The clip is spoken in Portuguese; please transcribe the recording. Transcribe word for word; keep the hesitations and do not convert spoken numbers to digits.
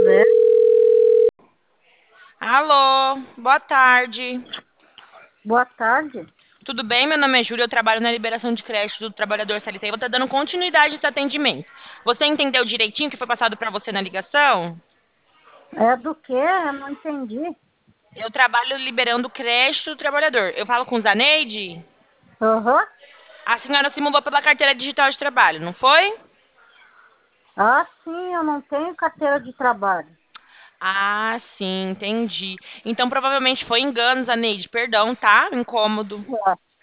Zé. Alô, boa tarde. Boa tarde. Tudo bem? Meu nome é Júlia, eu trabalho na liberação de crédito do trabalhador C L T e vou estar dando continuidade a esse atendimento. Você entendeu direitinho o que foi passado para você na ligação? É do quê? Eu não entendi. Eu trabalho liberando crédito do trabalhador. Eu falo com Zaneide? Aham. A senhora se mudou pela carteira digital de trabalho, não foi? Ah, sim, eu não tenho carteira de trabalho. Ah, sim, entendi. Então provavelmente foi engano, Zaneide. Perdão, tá? Incômodo.